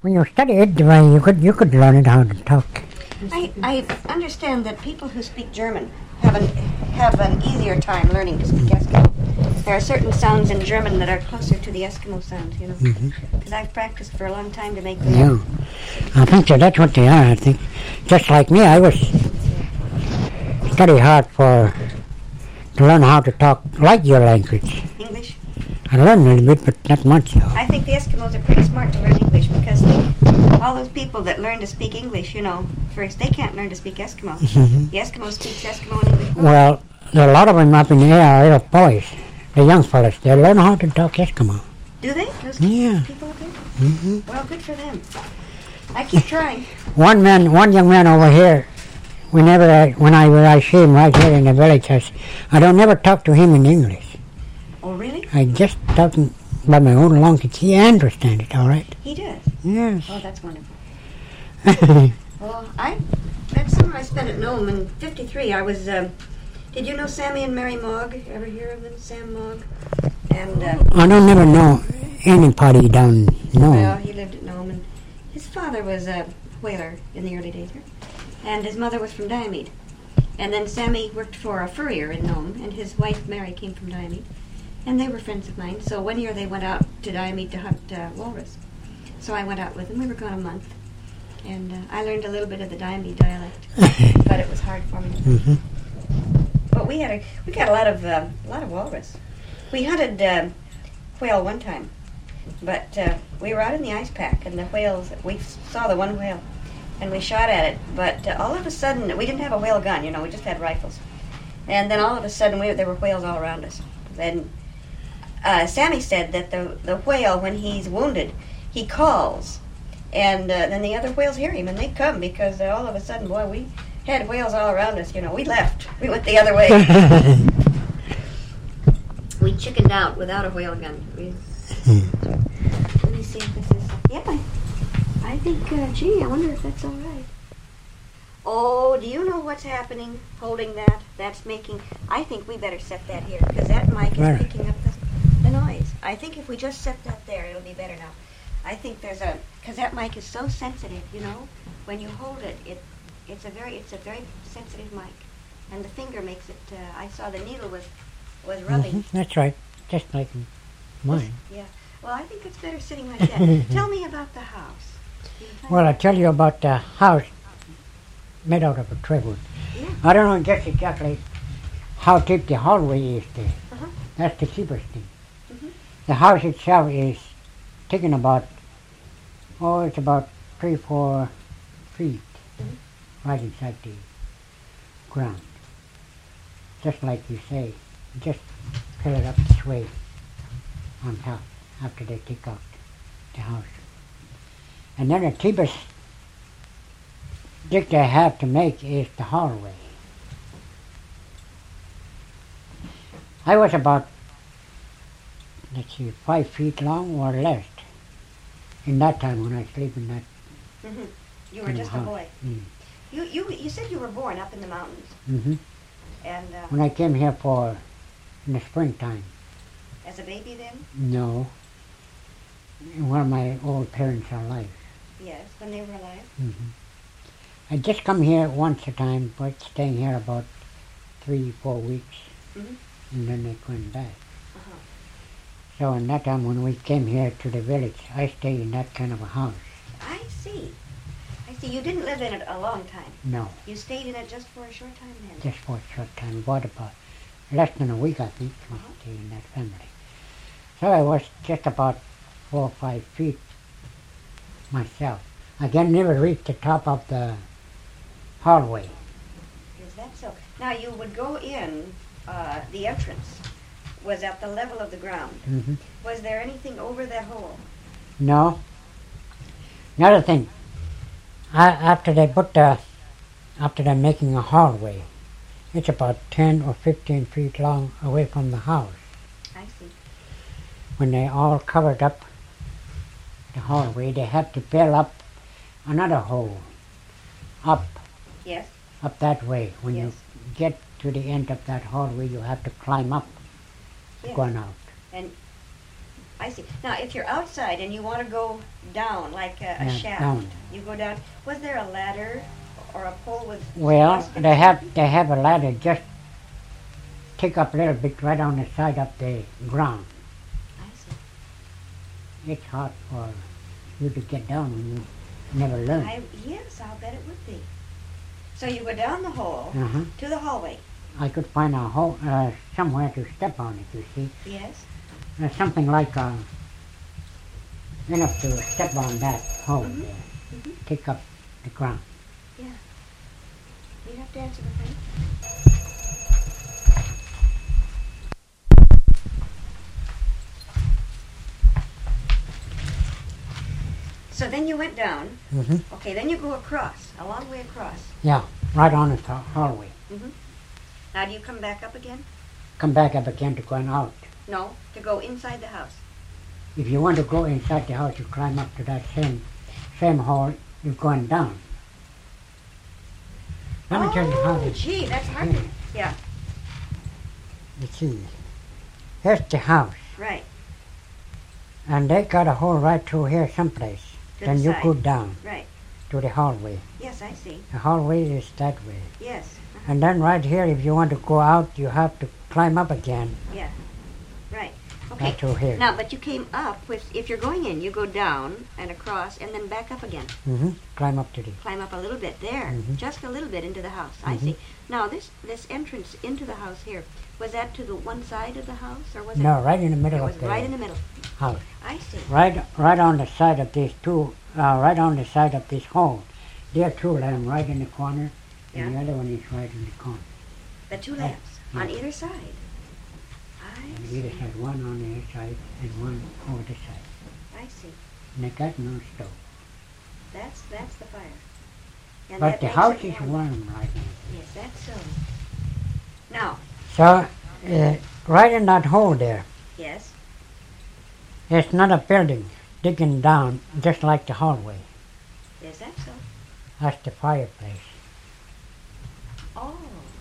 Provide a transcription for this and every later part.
when you study it, well, you could learn it how to talk. I understand that people who speak German have an easier time learning to speak Eskimo. There are certain sounds in German that are closer to the Eskimo sounds, you know. Because I've practiced for a long time to make them. Yeah, I think that's what they are. I think just like me, I was study hard to learn how to talk like your language. English? I learned a little bit, but not much. So. I think the Eskimos are pretty smart to learn English because all those people that learn to speak English, you know, first, they can't learn to speak Eskimo. The Eskimo speaks Eskimo and English. Well, there are a lot of them up in the air are little boys, the young fellas. They learn how to talk Eskimo. Do they? Those people up there? Well, good for them. I keep trying. One young man over here, when I see him right here in the village, I don't never talk to him in English. Oh, really? I just talk by my own language. He understands it, all right? He does? Yes. Oh, that's wonderful. Well, that summer I spent at Nome in 53, I was, did you know Sammy and Mary Mogg? Ever hear of them? Sam Mogg? And, I don't never know anybody down Nome. Well, he lived at Nome, and his father was a whaler in the early days here, and his mother was from Diomede. And then Sammy worked for a furrier in Nome, and his wife Mary came from Diomede. And they were friends of mine. So one year they went out to Diomede to hunt walrus. So I went out with them. We were gone a month. And I learned a little bit of the Diomede dialect. But it was hard for me. But we got a lot of walrus. We hunted whale one time. But we were out in the ice pack, and the whales, we saw the one whale. And we shot at it. But all of a sudden, we didn't have a whale gun, you know, we just had rifles. And then all of a sudden, there were whales all around us. Then Sammy said that the whale, when he's wounded, he calls, and then the other whales hear him, and they come, because all of a sudden, boy, we had whales all around us, you know. We left. We went the other way. We chickened out without a whale gun. Let me see if this is... Yeah, I think, gee, I wonder if that's all right. Oh, do you know what's happening holding that? That's making... I think we better set that here, because that mic is picking up the noise. I think if we just set that there, it'll be better now. I think there's a... Because that mic is so sensitive, you know? When you hold it, it's a very sensitive mic. And the finger makes it... I saw the needle was rubbing. That's right. Just like mine. Yeah. Well, I think it's better sitting like that. Tell me about the house. Well, I'll tell you about the house made out of a tripwood. Yeah. I don't know just exactly how deep the hallway is there. That's the cheapest thing. The house itself is taken about, it's about 3-4 feet right inside the ground. Just like you say, just fill it up this way on top after they take out the house. And then the cheapest dig they have to make is the hallway. I was about, 5 feet long or less in that time when I sleep in that. You were just a boy. You said you were born up in the mountains. And when I came here in the springtime. As a baby then? No. When my old parents are alive. Yes, when they were alive. I just come here once a time, but staying here about 3-4 weeks, and then they went back. So in that time when we came here to the village, I stayed in that kind of a house. I see. You didn't live in it a long time. No. You stayed in it just for a short time then? Just for a short time. About less than a week, I think, I stayed in that family. So I was just about 4 or 5 feet myself. I can never reach the top of the hallway. Is that so? Now you would go in, the entrance was at the level of the ground. Was there anything over that hole? No. Another thing, after they're making a hallway, it's about 10 or 15 feet long away from the house. I see. When they all covered up the hallway, they have to build up another hole up. Yes. Up that way. When you get to the end of that hallway, you have to climb up, going out. And I see. Now, if you're outside and you want to go down, like a Yeah, shaft, down. you go down. Was there a ladder or a pole with? Well, rusted they have a ladder just take up a little bit right on the side of the ground. I see. It's hard for you to get down when you never learn. Yes, I'll bet it would be. So you go down the hole Uh-huh. to the hallway. I could find a hole somewhere to step on it. You see, Yes. something like enough to step on that hole Mhm. there, Mhm. take up the ground. You'd have to answer the phone. So then you went down. Mm-hmm. Okay, then you go across, a long way across. Yeah, right on the hallway. Now do you come back up again? Come back up again to go out. No, to go inside the house. If you want to go inside the house, you climb up to that same hall. You're going down. Let me tell you how Oh, this. gee, that's hard. Yeah, You see, here's the house, right. and they got a hole right through here someplace. To Then the you side. go down Right. to the hallway. Yes, I see. The hallway is that way. Yes. And then right here, if you want to go out, you have to climb up again. Yeah. Right. Okay. Right through here. Now, but you came up with, if you're going in, you go down and across and then back up again. Mm-hmm. Climb up to the. Climb up a little bit there, Mhm. just a little bit into the house. I Mhm. see. Now, this entrance into the house here, was that to the one side of the house, or was No, it? right in the It middle was of the right in the middle. house. I see. Right on the side of these two. Right on the side of this hole. There are two lamps right in the corner, and the Yeah. other one is right in the corner. The two Right. lamps on Yeah. either side. I And see. either side, one on the other side and one over the side. I see. And they got no stove. That's the fire. And But that the makes house it is warm. warm right now. Yes, that's so. Now, So, right in that hole there, yes. it's not a building digging down just like the hallway. Is that so? That's the fireplace. Oh.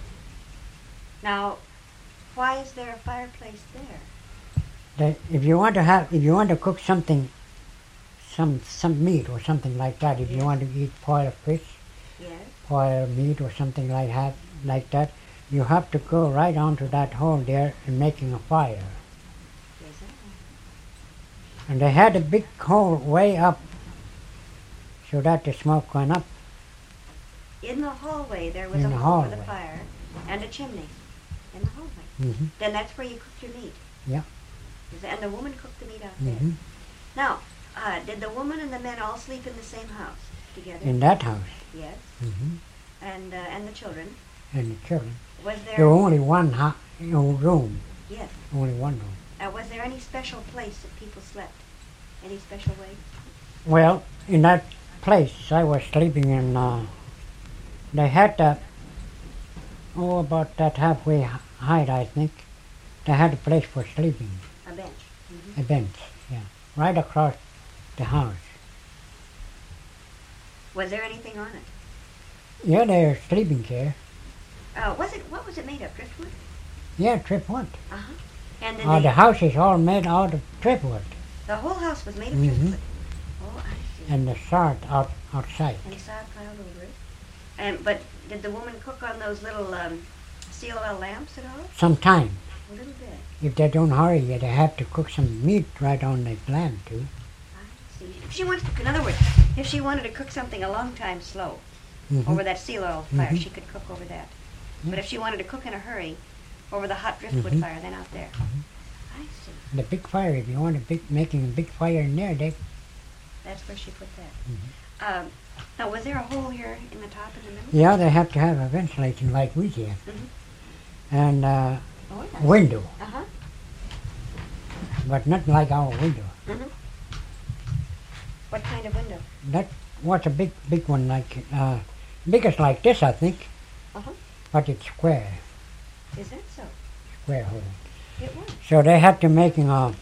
Now, why is there a fireplace there? If you want to cook something, some meat or something like that, if you Yes. want to eat boiled fish, Yes. boiled meat or something like that, you have to go right onto that hole there and making a fire. Is that And they had a big hole way up so that the smoke went up. in the hallway there was In a the hole for the hallway. fire and a chimney in the hallway. Mm-hmm. Then that's where you cooked your meat. Yeah. And the woman cooked the meat out there. Mm-hmm. Now, did the woman and the men all sleep in the same house together? In that house. Yes. Mm-hmm. And the children. And the children. Was There was there? only one room. Yes. Only one room. Was there any special place that people slept? Any special way? Well, in that place I was sleeping in, they had about that halfway height, I think. They had a place for sleeping, A bench. Mm-hmm. a bench, yeah, right across the house. Was there anything on it? Yeah, there's sleeping there. What was it made of? Driftwood? Yeah, tripwood. Uh-huh. And did The they, house is all made out of tripwood, the whole house was made of Mhm. driftwood. Oh, I see. and the sod outside. And sod piled over it. But did the woman cook on those little steel oil lamps at all? Sometime, A little bit. if they don't hurry, they have to cook some meat right on the lamp too. I see. If she wanted to, in other words, if she wanted to cook something a long time slow Mhm. over that steel oil fire, Mhm. she could cook over that. Yeah. But if she wanted to cook in a hurry over the hot driftwood Mhm. fire, then out there. I see. The big fire, if you want making a big fire in there, That's where she put that. Mhm. Now, was there a hole here in the top in the middle? yeah, they have to have a ventilation like we have, Mhm. and Oh, yeah. window, Uh-huh. but not like our window. Mm-hmm. What kind of window? That was a big one, like biggest like this, I think, Uh-huh. but it's square Is that so? hole. It was. So they have to making a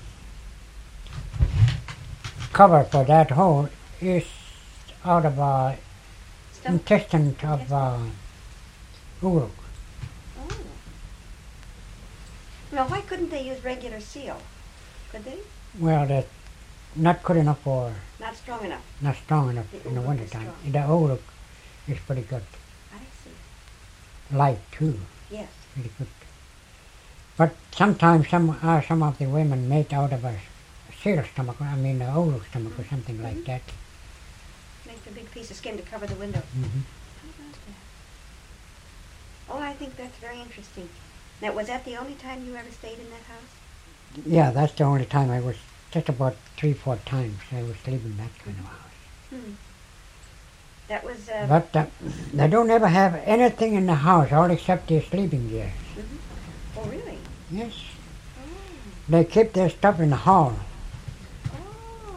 cover for that hole is out of Stuff. intestine of uruk. Oh. Now, why couldn't they use regular seal? Could they? Well, that's not good enough for, Not strong enough. not strong enough The in the oolong winter is time. strong. The oolong is pretty good. I see. Light too, Yes. pretty good. But sometimes some of the women make out of a seal stomach, I mean a oolong stomach or something like that. Make a big piece of skin to cover the window. Hmm. How about that? Oh, I think that's very interesting. Now, was that the only time you ever stayed in that house? Yeah, that's the only time I was, just about 3-4 times I was living in that kind of house. Hmm. That was. But they don't ever have anything in the house, all except their sleeping gear. Oh, really? Yes. Oh. They keep their stuff in the hall, Oh.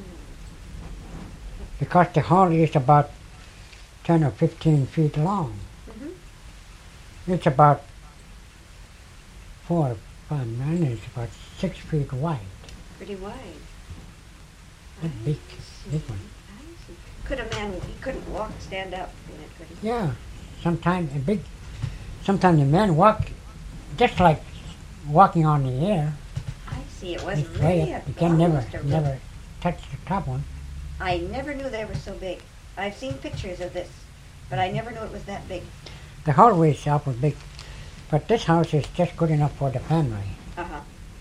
because the hall is about 10 or 15 feet long. Mm-hmm. It's about 4 or 5 men, it's about 6 feet wide. Pretty wide. That I big, see. big one. I see. Could a man? He couldn't walk, stand up in it, could he? Yeah, sometimes the men walk just like walking on the air. I see. It wasn't It's way really up. a You can almost a never rope. touch the top one. I never knew they were so big. I've seen pictures of this, but I never knew it was that big. The hallway itself was big, but this house is just good enough for the family. Uh-huh.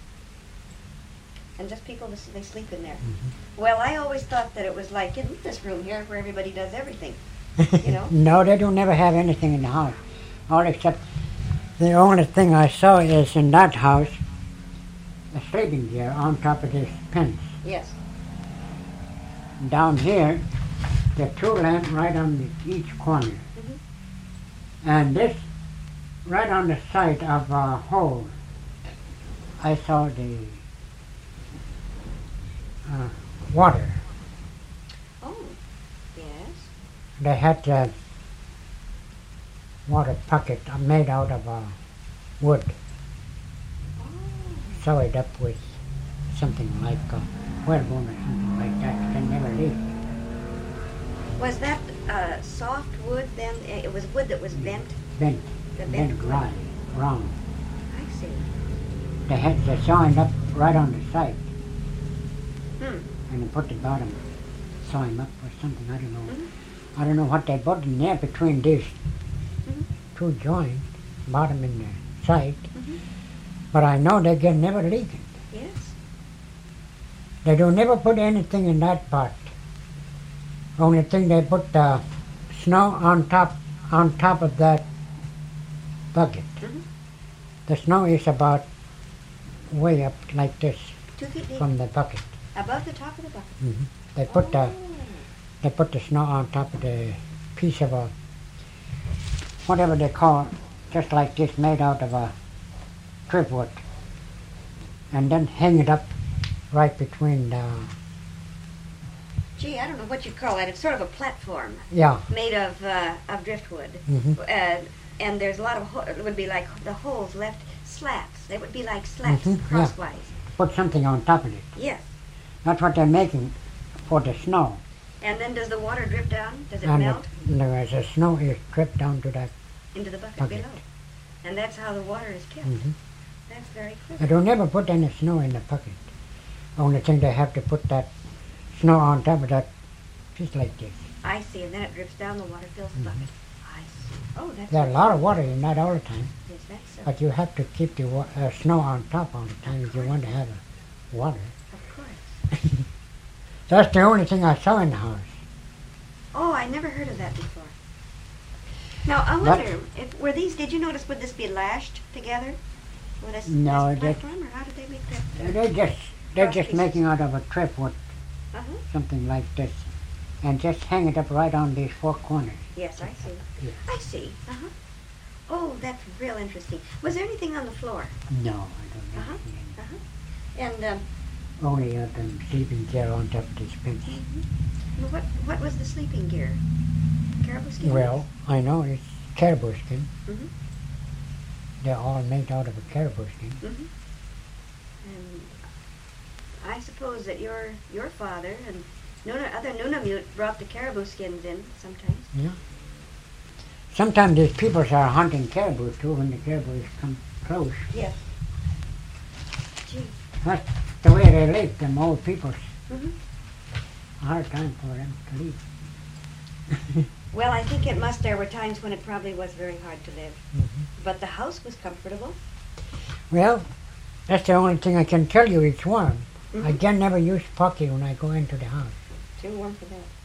And just people, they sleep in there. Mhm. Well, I always thought that it was like in this room here where everybody does everything. You know? No, they don't never have anything in the house, all except the only thing I saw is in that house a sleeping gear on top of this fence. Yes. Down here, there are 2 lamps right on each corner. Mhm. And this, right on the side of a hole, I saw the water. Oh, yes. They had the water bucket made out of wood, Oh. sewed up with something like whalebone or something like that. You can never leave. Was that soft wood then? It was wood that was bent? Bent, The bent wood? round. I see. They had the sewing up right on the side, Hmm. and they put the bottom sewing up or something. I don't know. Mhm. I don't know what they put in there between these Mhm. 2 joints, bottom and the side. Mhm. But I know they get never leaking. Yes. They don't never put anything in that pot. Only thing they put snow on top of that bucket. Mhm. The snow is about way up like this 2 feet deep. from the bucket. Above the top of the bucket. Hmm. They put Oh. the snow on top of the piece of a whatever they call, just like this, made out of a driftwood, and then hang it up right between the Gee, I don't know what you call that. It's sort of a platform yeah. made of driftwood. Hmm. And there's a lot of, it would be like the holes left slats. They would be like slats Mhm, yeah. crosswise. Put something on top of it. Yes. That's what they're making for the snow. And then does the water drip down? Does it And melt the snow is dripped down to that. into the bucket bucket. below? And that's how the water is kept. Hmm. That's very They clever. don't never put any snow in the bucket. Only thing they have to put that snow on top of that, just like this. I see. And then it drips down, the water fills the Mhm. bucket. I see. Oh, that's There's a very lot of clever. water in that all the time, Yes, that's so. but you have to keep the snow on top all the time if you want to have water. Of course. That's the only thing I saw in the house. Oh, I never heard of that before. Now, I But- wonder, if were these, did you notice, would this be lashed together? With this, No, this they- platform, or how did they make that? They're Cross just pieces. making out of a driftwood, Uh-huh. something like this, and just hang it up right on these 4 corners. Yes, I see. Yeah. I see. Uh-huh. Oh, that's real interesting. Was there anything on the floor? No, I don't know. Uh-huh. Yeah. And Only the sleeping chair on top of this bench. what was the sleeping gear? Caribou skin? Well, I know it's caribou skin. Mhm. They're all made out of a caribou skin. Mhm. And I suppose that your father and other Nunamute brought the caribou skins in sometimes. Yeah. Sometimes these people are hunting caribou too when the caribou come close. Yes. Gee. That's the way they live, them old people, Mhm. a hard time for them to live. Well, I think it must. There were times when it probably was very hard to live. Mhm. But the house was comfortable. Well, that's the only thing I can tell you. It's warm. I Mhm. can never use pocket when I go into the house. Too warm for that.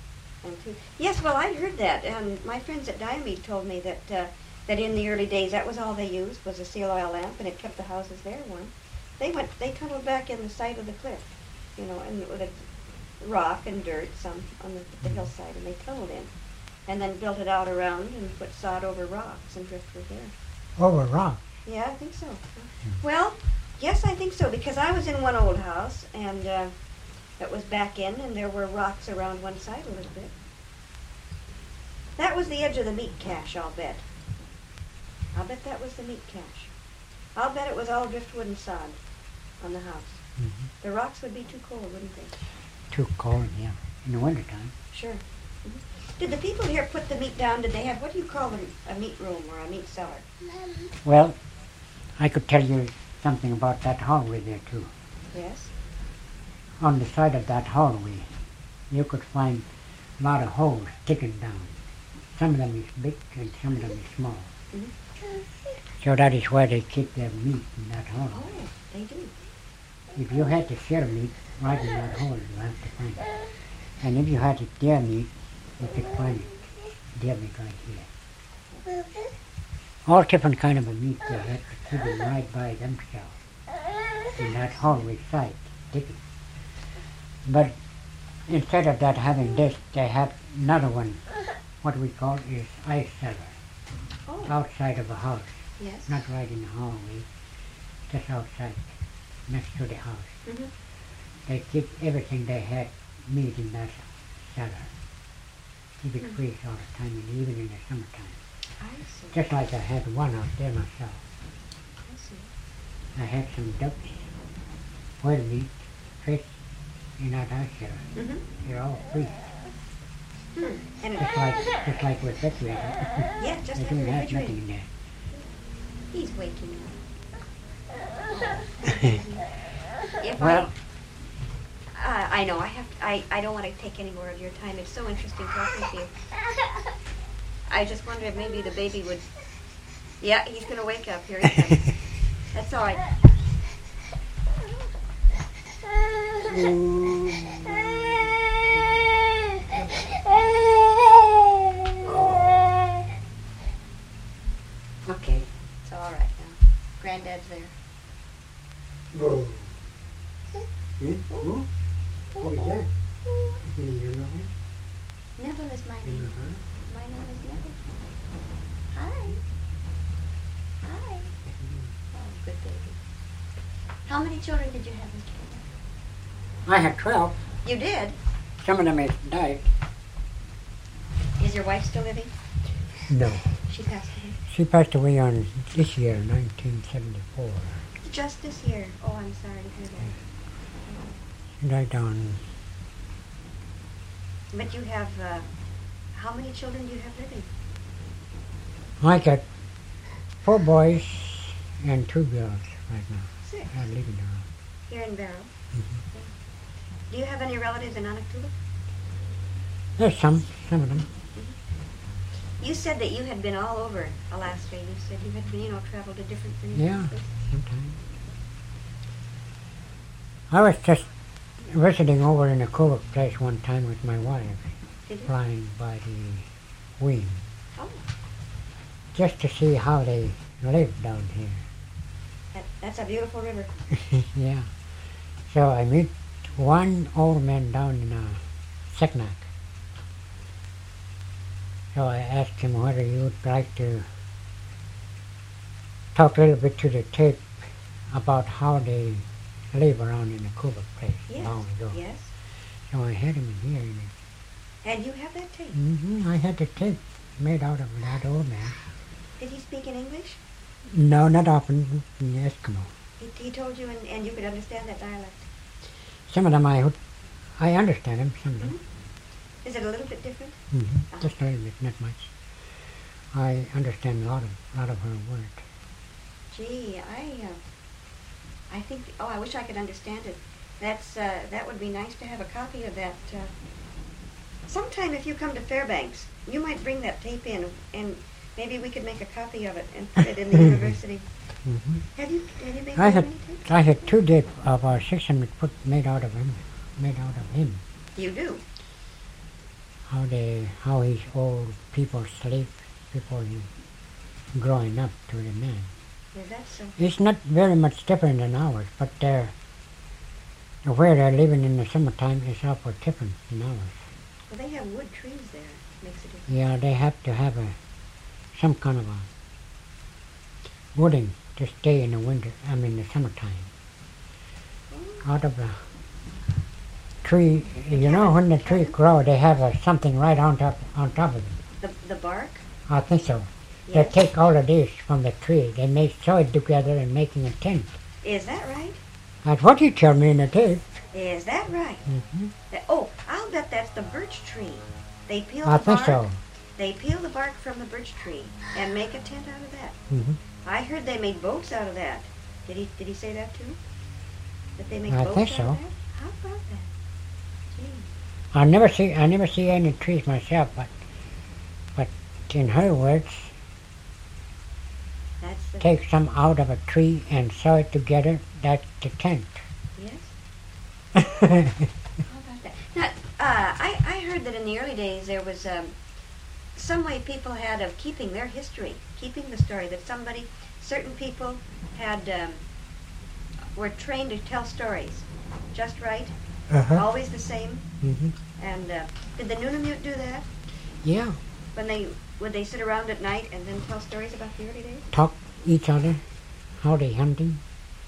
Yes, well, I'd heard that, and my friends at Diomede told me that that in the early days that was all they used was a seal oil lamp, and it kept the houses there warm. They tunneled back in the side of the cliff, and with a rock and dirt, some on the hillside, and they tunneled in, and then built it out around and put sod over rocks and driftwood there. Over rock. Yeah, I think so. Well, yes, I think so, because I was in one old house, and it was back in, and there were rocks around one side a little bit. That was the edge of the meat cache, I'll bet. I'll bet that was the meat cache. I'll bet it was all driftwood and sod on the house. Mm-hmm. The rocks would be too cold, wouldn't they? Too cold, yeah. In the wintertime. Sure. Did the people here put the meat down? Did they have, what do you call them, a meat room or a meat cellar? Well, I could tell you something about that hallway there too. Yes. On the side of that hallway, you could find a lot of holes sticking down. Some of them is big and some of them is small. Mhm. So that is why they keep their meat in that hole. Oh, they do. If you had to share meat right in that hole, you have to find it. And if you had it deer meat, you could find it deer meat right here. All different kind of a meat they had to keep them right by themselves in that hallway side, sticking. But instead of that having this, they have another one, what we call is ice cellar, Oh, outside of a house, yes. not right in the hallway, just outside, next to the house. Mm-hmm. They keep everything they had meat in that cellar. Keep it Hmm. freeze all the time, and even in the summertime. I see. Just like I had one out there myself. I see. I had some ducks, whale meat, fish in that ice cellar. Mm-hmm. They're all freeze. And it, Just like with refrigerator. yeah, just They like don't the have refrigerator. nothing in there. He's waking up. If Well, I know I don't want to take any more of your time. It's so interesting talking to you. I just wonder if maybe the baby would. Yeah, he's gonna wake up. Here he comes. That's all right. Okay, it's all right now. Granddad's there. oh, what is that? Neville is my name. My name is Neville. Hi. Hi. Oh, good baby. How many children did you have, Mr. Neville? I had 12. You did? Some of them have died. Is your wife still living? No. She passed away. She passed away on this year, 1974. Just this year. Oh, I'm sorry to hear that. She died on, But you have, how many children do you have living? I got 4 boys and 2 girls right now. 6. I'm living around. Here in Barrow. Mhm. Do you have any relatives in Anaktuba? There's some of them. You said that you had been all over Alaska. You said you had been, traveled to different things. Yeah, sometimes. I was just visiting over in a Kuvuk place one time with my wife, Did you? flying by the wing, Oh, just to see how they live down here. that's a beautiful river. Yeah. So I meet one old man down in Seknak. So I asked him whether he would like to talk a little bit to the tape about how they live around in the Kuvuk place Yes. long ago. Yes. So I had him in here. And you have that tape. I had the tape made out of that old man. Did he speak in English? No, not often in Eskimo. He told you, and you could understand that dialect. Some of them I understand them, some of them. Is it a little bit different? Just a little bit, not much. I understand a lot of her words. Gee, I think. Oh, I wish I could understand it. That would be nice to have a copy of that. Sometime, if you come to Fairbanks, you might bring that tape in, and maybe we could make a copy of it and put it in the university. Mm-hmm. Have you made I that had many tapes? I had 2 tapes of 600 foot made out of him. You do. How his old people sleep before he growing up to the man. Is that so? It's not very much different than ours, but where they're living in the summertime is awful different than ours. Well, they have wood trees there. Makes a difference. Yeah, they have to have some kind of a wooding to stay in the winter. The summertime. Out of the tree, when the tree grow, they have something right on top of it. The bark? I think so. Yes. They take all of this from the tree. They sew it together and making a tent. Is that right? That's what you tell me in the tape. Is that right? Mm-hmm. I'll bet that's the birch tree. They peel I the think bark. so. They peel the bark from the birch tree and make a tent out of that. Mm-hmm. I heard they made boats out of that. Did he say that too? That they make I boats think out so. of that? How about that? Gee. I never see any trees myself, but in her words, That's the take some out of a tree and sew it together. That's the tent. yes. How about that? Now, I heard that in the early days there was some way people had of keeping their history, keeping the story. That certain people were trained to tell stories, just right, Uh-huh. always the same. Mm-hmm. And did the Nunavut do that? Yeah, Would they sit around at night and then tell stories about the early days? talk each other, how they hunting.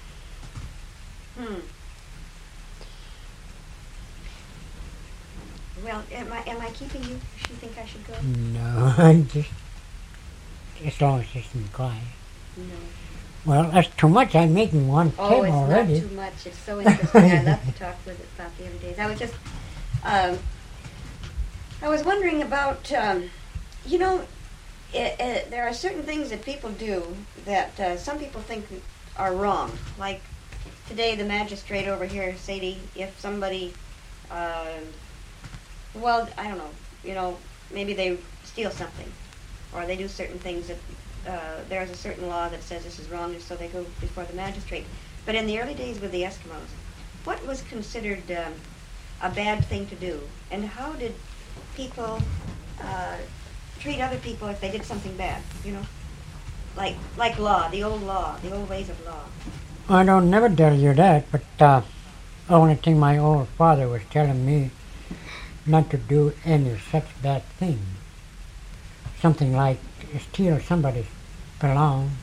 Well, am I keeping you? You think I should go? No, just as long as it's in quiet. No. Well, that's too much. I'm making one Oh, table it's already. not too much. It's so interesting. I love to talk with it about the early days. I was just, I was wondering about, there are certain things that people do that some people think are wrong. Like today, the magistrate over here, Sadie, if somebody, well, I don't know, maybe they steal something, or they do certain things that there's a certain law that says this is wrong, and so they go before the magistrate. But in the early days with the Eskimos, what was considered a bad thing to do, and how did people treat other people if they did something bad? Like law, the old ways of law. I don't never tell you that, but the only thing my old father was telling me not to do any such bad thing. Something like steal somebody's belong,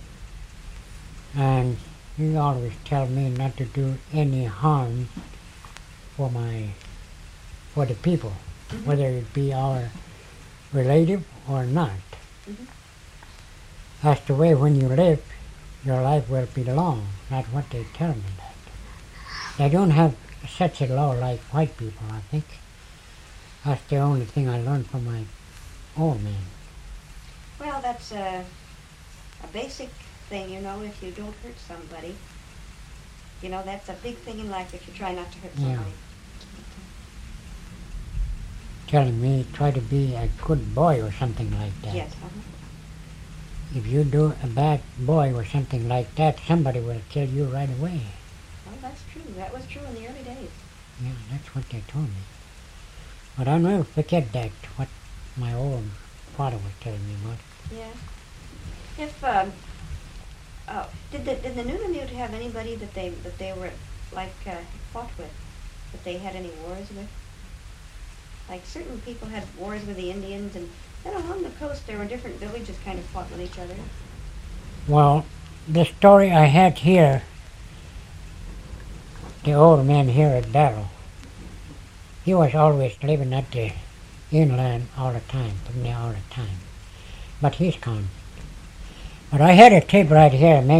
and he always tell me not to do any harm for the people, Mm-hmm. whether it be our relative or not. Mm-hmm. That's the way when you live, your life will be long. That's what they tell me that. They don't have such a law like white people, I think. That's the only thing I learned from my old man. Well, that's a basic thing, if you don't hurt somebody. That's a big thing in life if you try not to hurt Yeah. somebody. Telling me try to be a good boy or something like that. Yes. If you do a bad boy or something like that, somebody will kill you right away. Well, that's true. That was true in the early days. Yeah, that's what they told me. But I'll never forget that, what my old father was telling me about. Yeah. If did the Nunavut have anybody that they were fought with? That they had any wars with? Like certain people had wars with the Indians, and then along the coast there were different villages kind of fought with each other. Well, the story I had here, the old man here at Barrow, he was always living at the inland all the time, from there all the time. But he's gone. But I had a tape right here made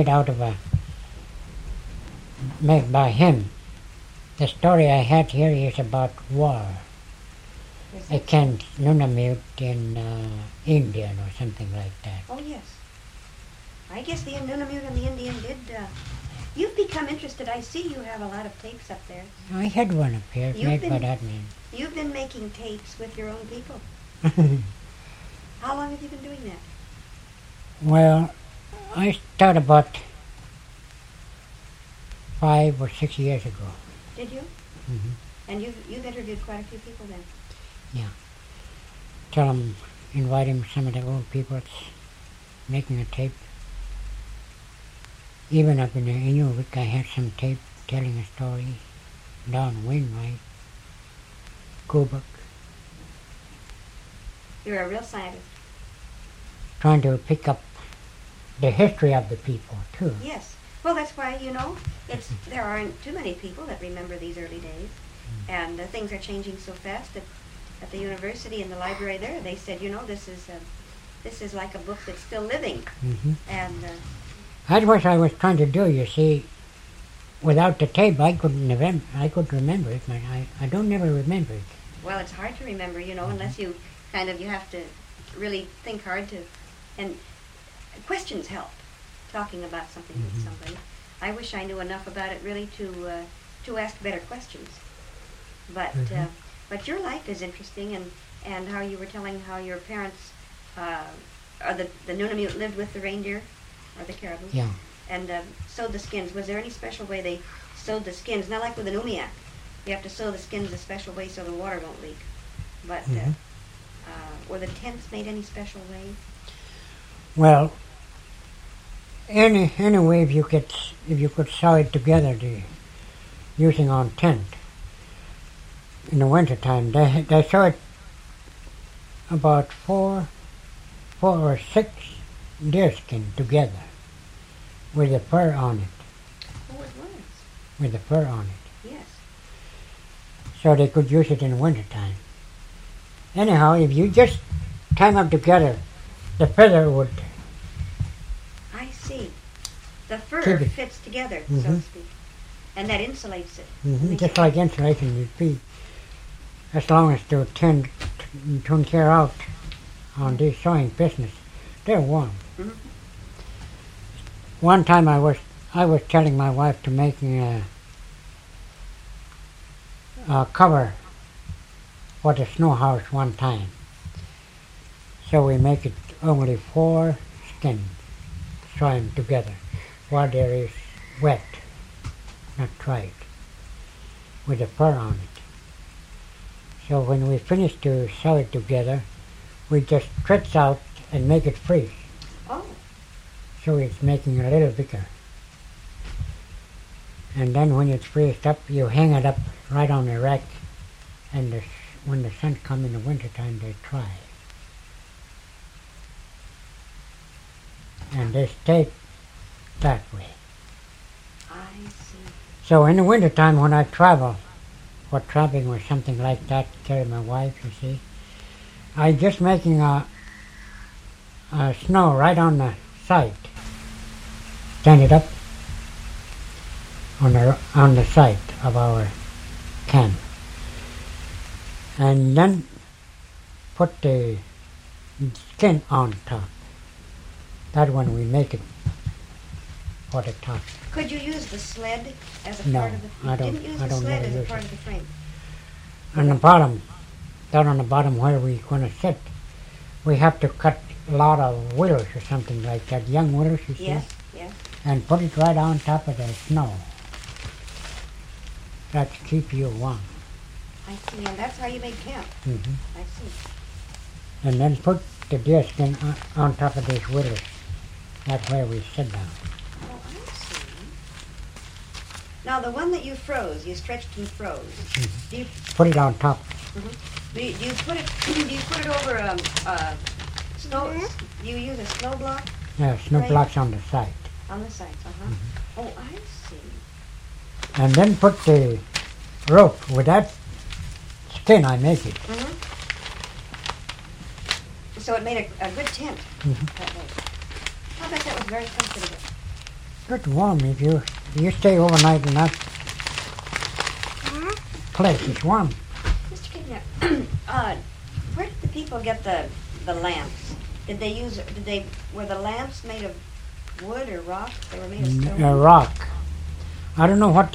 by him. The story I had here is about war against Nunavut in Indian or something like that. Oh yes. I guess the Nunavut and the Indian You've become interested. I see you have a lot of tapes up there. I had one up here made by that man. You've been making tapes with your own people. How long have you been doing that? Well, I started about 5 or 6 years ago. Did you? Hmm. And you've interviewed quite a few people then. Yeah. Tell them, invite him, some of the old people that's making a tape. Even up in the Inuvik, I had some tape telling a story down Wainwright, Kubuk, You're a real scientist. trying to pick up the history of the people, too. Yes. Well, that's why, there aren't too many people that remember these early days. And things are changing so fast that at the university and the library there, they said, this is like a book that's still living. Hmm. And That's what I was trying to do, you see. Without the tape, I could remember it, but I don't never remember it. well, it's hard to remember, unless you have to really think hard to, and questions help. Talking about something with somebody. I wish I knew enough about it really to ask better questions. But but your life is interesting, and how you were telling how your parents, or the Nunavut lived with the reindeer, or the caribou. Yeah. And sewed the skins. Was there any special way they sewed the skins? Not like with an umiak. You have to sew the skins a special way so the water don't leak. But were the tents made any special way? Well, anyway, if you could sew it together, using on tent in the winter time, they sew it about four or six deerskin together with the fur on it. Oh, it was. With the fur on it. Yes. So they could use it in the winter time. Anyhow, if you just tie them together, the feather would. I see. The fur Keep it. fits together, so to speak, and that insulates it. Makes Just it- like insulation would be. As long as they turn care out on this sewing business, they're warm. Mhm. One time I was telling my wife to making a cover for the snow house one time. So we make it only 4 skins, sew them together while there is wet, not dried, with the fur on it. So when we finish to sew it together, we just stretch out and make it freeze. Oh, So it's making it a little bigger. And then when it's freezed up, you hang it up right on the rack, and when the sun comes in the wintertime, they dry. And they stay that way. I see. So in the wintertime when I travel, for traveling or something like that, carry my wife, you see, I just making a snow right on the side. Stand it up on the side of our camp. And then put the skin on top. That one we make it for the top. Could you use the sled as a No, part of the? I don't- Didn't use I the don't sled never as a use part it. of the frame. On the bottom, down on the bottom where we're going to sit, we have to cut a lot of willows or something like that, young willows, you see, Yes, yes. and put it right on top of the snow. That keep you warm. I see, and that's how you make camp. Hmm. I see. And then put the deer skin on top of these willows. That's where we sit down. Oh, I see. Now, the one that you froze, you stretched and froze. Do you Put it on top. do you put it? Do you put it over snow? Do you use a snow block Snow Right. blocks on the side. on the sides? Oh, I see. And then put the rope with that skin I make it. So it made a good tent Mhm. that way. I bet that was very comfortable. Good warm if you stay overnight in that place. It's warm. Mr. Kidnap, where did the people get the lamps? Were the lamps made of wood or rock? They were made of stone. A rock. I don't know what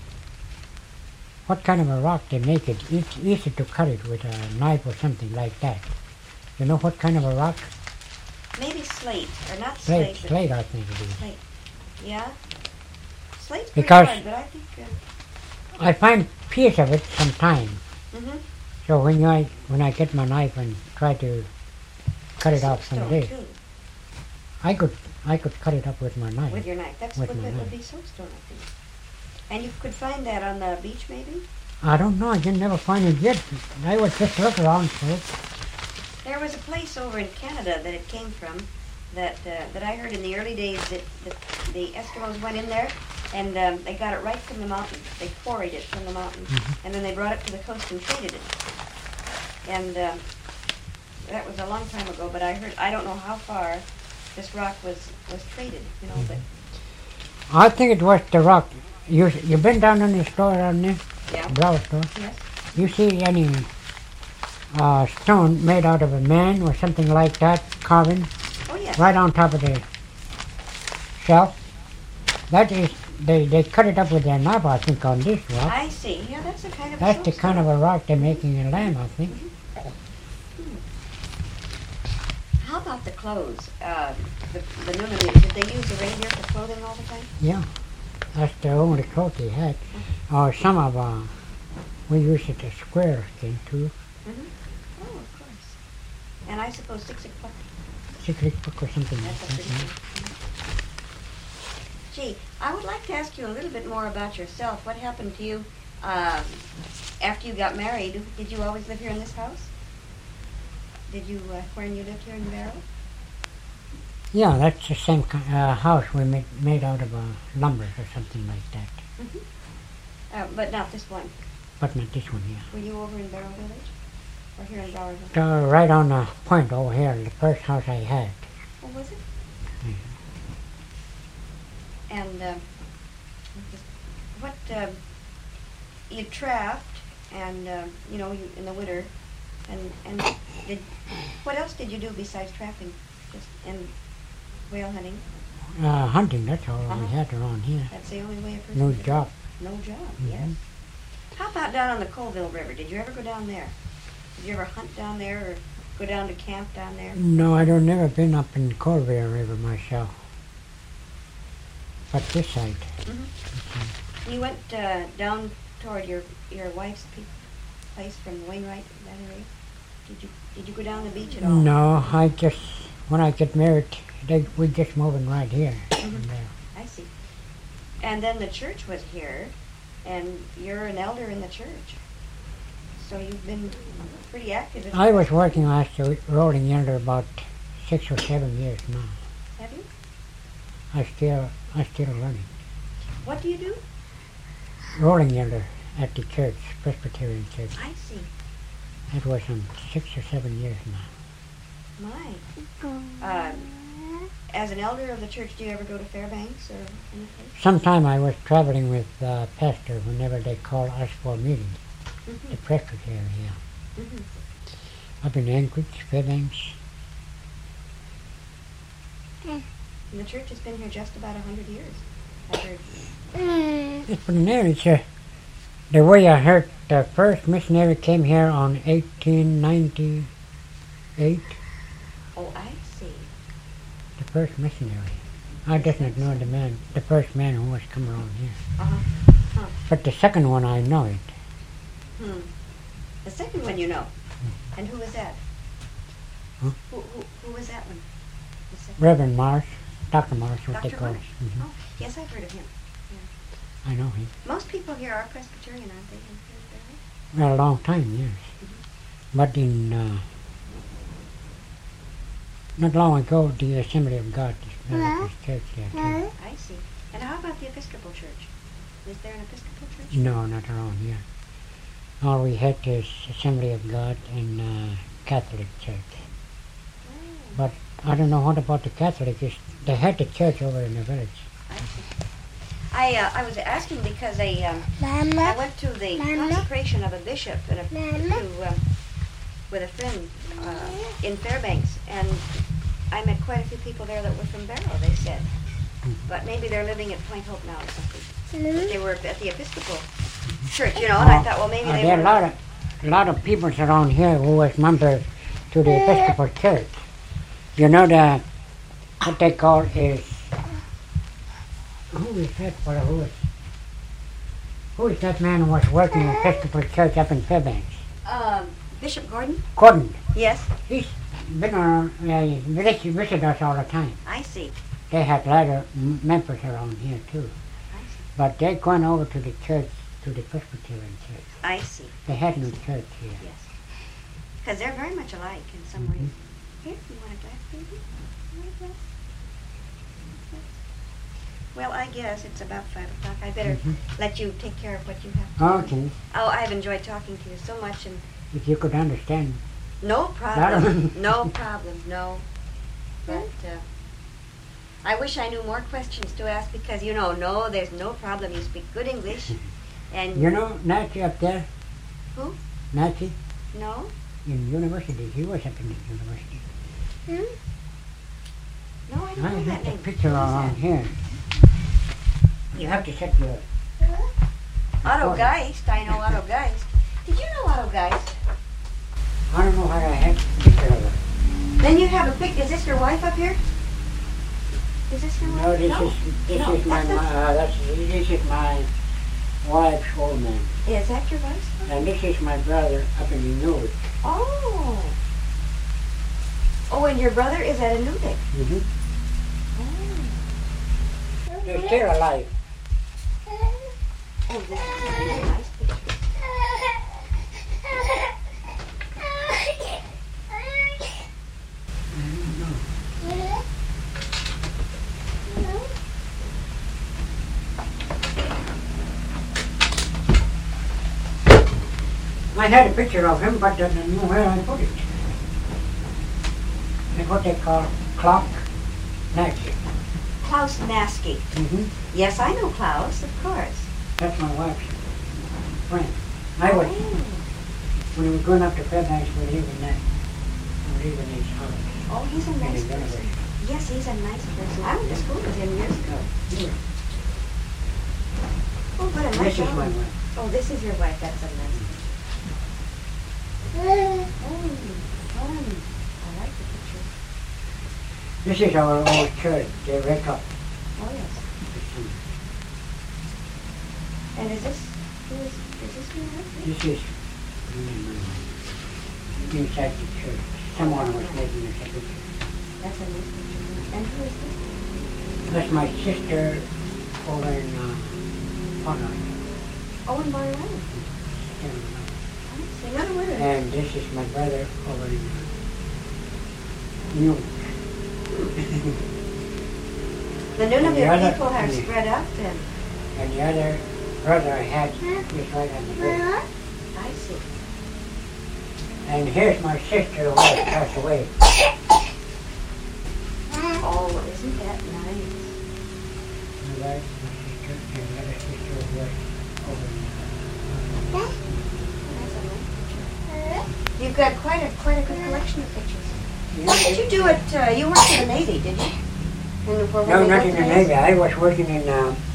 kind of a rock they make it. It's easy to cut it with a knife or something like that. You know what kind of a rock? Maybe slate, or not Slate, slate. slate I think it is. Slate. Yeah. Slate's pretty Because hard, but I think. I find piece of it sometime. Mm-hmm. So when I get my knife and try to cut it off from this, Too. I could cut it up with my knife. With your knife. That's With what my that would knife. be soapstone, I think. And you could find that on the beach, maybe? I don't know. I can never find it yet. I would just look around for it. There was a place over in Canada that it came from that I heard in the early days that the Eskimos went in there and they got it right from the mountain. They quarried it from the mountain. Mm-hmm. And then they brought it to the coast and traded it. And that was a long time ago, but I don't know how far this rock was traded, you know, but I think it was the rock. You been down in the store down there? yeah. Brow store. Yes. You see any stone made out of a man or something like that, carving, Oh, yes. right on top of the shelf? That is, they cut it up with their knife, I think, on this rock. I see. Yeah, that's a kind of That's the soapstone. kind of a rock they're making in Lamb, I think. How about the clothes? The Nunavut, did they use the reindeer for clothing all the time? Yeah, that's the only clothes they had. Some of we used it as square skin too. Mm-hmm. Oh, of course. And I suppose Siksik-Puck. Siksik-Puck or something like That's a that. pretty Yeah. good. Gee, I would like to ask you a little bit more about yourself. What happened to you after you got married? Did you always live here in this house? Did you, when you lived here in Barrow? Yeah, that's the same house we made out of lumber or something like that. Mm-hmm. But not this one. But not this one, yeah. Were you over in Barrow Village? Or here in Bowerville? Right on the point over here, the first house I had. Oh, was it? Yeah. And what you trapped, and you know, you in the winter, and what else did you do besides trapping? Just and whale hunting. Hunting, that's all we Uh-huh. had around here. That's the only way a person. No could- job. No job. Mhm. Yes. How about down on the Colville River? Did you ever go down there? Did you ever hunt down there or go down to camp down there? No, I don't never been up in Colville River myself. But this side. Mm-hmm. You went down toward your wife's place from Wainwright, that area. Did you go down the beach at all? No, when I get married, we just moving right here. Mhm. from there. I see. And then the church was here, and you're an elder in the church. So you've been pretty active. I was working as a rolling elder about 6 or 7 years now. Have you? I still running. What do you do? Rolling elder at the church, Presbyterian church. I see. That was 6 or 7 years now. My. As an elder of the church, do you ever go to Fairbanks or anything? Sometime I was traveling with pastor whenever they call us for meetings. Mm-hmm. The Presbyterian here. Mm-hmm. Up in Anchorage, Fairbanks. And the church has been here just about 100 years. I heard. It's been there. It's the way I heard the first missionary came here on 1898. Oh, I see. The first missionary. I just not know the first man who was come around here. Uh-huh. But the second one I know it. The second one you know. And who was that? Huh? Who was that one? The second- Reverend Mars, Dr. Mars, what they Dr. call Marsh? it. Mhm. Oh, yes, I've heard of him. I know him. Most people here are Presbyterian, aren't they? Well, a long time, yes. But in not long ago, the Assembly of God, the Methodist Church there too. I see. And how about the Episcopal Church? Is there an Episcopal Church? No, not around here. All we had is Assembly of God and Catholic Church. But I don't know what about the Catholic. They had the church over in the village. I see. I was asking because I went to the consecration of a bishop and with a friend in Fairbanks, and I met quite a few people there that were from Barrow, they said. But maybe they're living at Point Hope now or something. They were at the Episcopal church, you know, and I thought, well, maybe they there were. are a lot of people around here who was members to the Episcopal Church. You know what they call is who is that for who is that man who was working in the Episcopal Church up in Fairbanks? Bishop Gordon? Gordon. Yes. He's been on, visit us all the time. I see. They had a lot of members around here too. I see. But they're going over to the church, to the Presbyterian church. I see. They had no church here. Yes. Because they're very much alike in some ways. Here, you want a glass, baby? You want a glass? Well, I guess it's about 5 o'clock. I better let you take care of what you have to do. Okay. Oh, I've enjoyed talking to you so much, and If you could understand. no problem. No problem. No. But I wish I knew more questions to ask because, you know, no, there's no problem. You speak good English. And You know Nancy up there? Who? Nancy? No? In university. He was up in the university. No, I don't I know that have the name. picture Who is around that? here. You have to set your... Otto Geist. I know Otto Geist. Did you know Otto Geist? I don't know how I had the picture of her. Then you have a pic. Is this your wife up here? Is this your wife? No, this No, is my this is my wife's old man. Is that your wife's? And this is my brother up in the North. Oh. Oh, and your brother is at Inuvik. Mm-hmm. Oh. They're still alive. Oh, this is a really nice picture. I had a picture of him, but I don't know where I put it. And what they call clock Nazi. Klaus Nasky. Mm-hmm. Yes, I know Klaus, of course. That's my wife's friend. I was, when we were going up to Fairbanks, we were leaving his house. Oh, he's a in nice the person. university. Yes, he's a nice person. I went to school with him years ago. Yeah. Oh, what a nice This is woman. my wife. Oh, this is your wife. That's a nice one. Oh, fun. I like the picture. This is our old church, the Red Up. Oh, yes. And is this your wife? This is inside the church. Someone was making us a picture. That's a nice picture. And who is this? That's my sister over in Honolulu. Oh, in Bar Island. Say another word. And this is my brother over in New York. The And the Nunavut other- people have yeah. spread out then. And the other brother I had is right on the bed. I see. And here's my sister who has passed away. Oh, isn't that nice? My wife, my sister, and the other sister who was over in That's a nice picture. You've got quite a good collection of pictures. What did you do at, you worked in the Navy, did you? No, not in the Navy. I was working in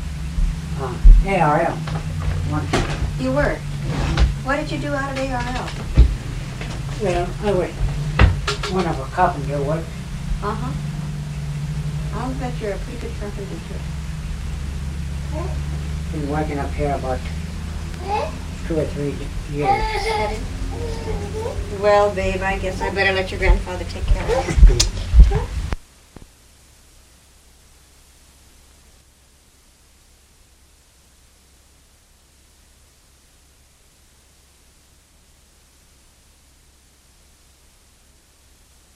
ARL. Once. You were? What did you do out of ARL? Well, I was one of a carpenter work. Uh-huh. I'll bet you're a pretty good carpenter, too. Been working up here about 2 or 3 years. Well, babe, I guess I better let your grandfather take care of it.